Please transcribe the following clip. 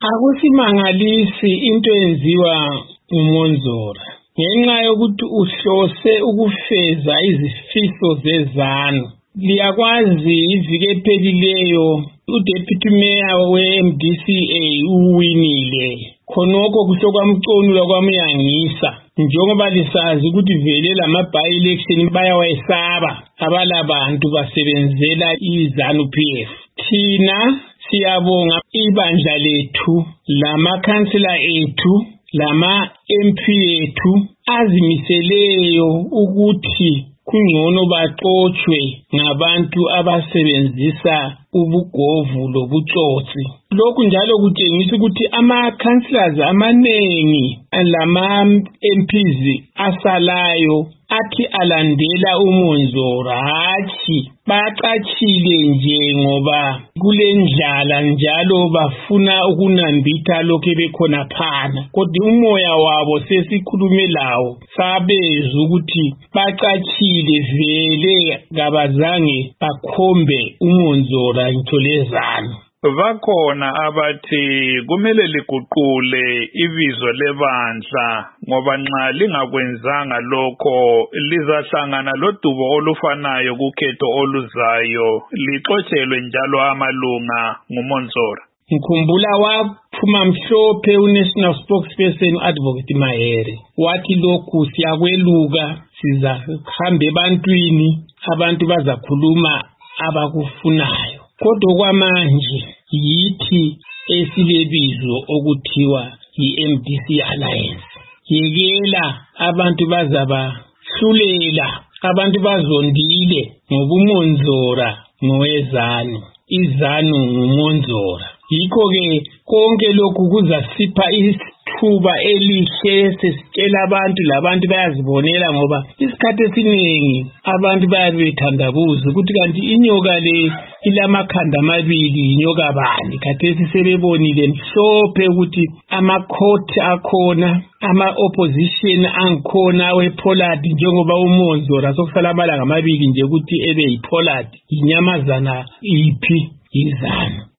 Akusimangalisi into enziwa uMonzora ngenxa yokuthi uhlose ukufeza izifiso zezanu. Liyakwazi iviki ephelileyo uDeputy Mayor weMDCA uwinile. Khonokho kusho kwamconula kwamyangisa njengoba lisazi ukuthi vele lama by election bayawayesaba abalabantu basebenzela iZanu PF. Thina siyabonga ibandla lethu lama councillor ethu lama MP ethu azimiseleyo ukuthi kungcono baxoxwe ngabantu abasebenzisa ubugovu lobutsotsi. Lokhu njalo kutshengisa ukuthi ama-councillors amanengi lama MPs asalayo athi alandela uMonzora hatshi baqachile nje ngoba kulendlala njalo bafuna ukunambitha lokho bekhona phana. Kodwa umoya wabo sesikhulume lawo sabeza ukuthi baqachile vele kabazange bakhombe uMonzora ngitho lezanu. Bakhona abathi kumele liguqule ibizo lebandla ngoba nxa lingakwenzanga lokho lizahlangana lodubo olufanayo kukhetho oluzayo lixotshelwe njalo amalunga nguMonzora. Ngikhumbula waphuma mhlophe uNational Spokesperson Advocate Mahere wathi lokhu siyakweluka sizahamba ebantwini abantu bazakhuluma abakufunayo. Kodwa kwamanje yithi esilebizo okuthiwa yi-MDC Alliance. Yekela abantu bazabahlulela, abantu bazondile ngoba uMonzora ngowezanu, iZanu nguMonzora. Yikho-ke konke lokhu kuzasipha ithuba elihle sesitshela abantu labantu bayazibonela ngoba isikhathi esiningi abantu bayabe bethandabuza ukuthi kanti inyoka le ilamakhanda amabili inyoka bani. Khathesi sebebonile mhlophe ukuthi ama-court akhona, ama-opposition angikhona we-Pollard njengoba uMonzora sokusala amalanga amabili nje ukuthi ebe yi-Pollard inyamazana iphi iZanu.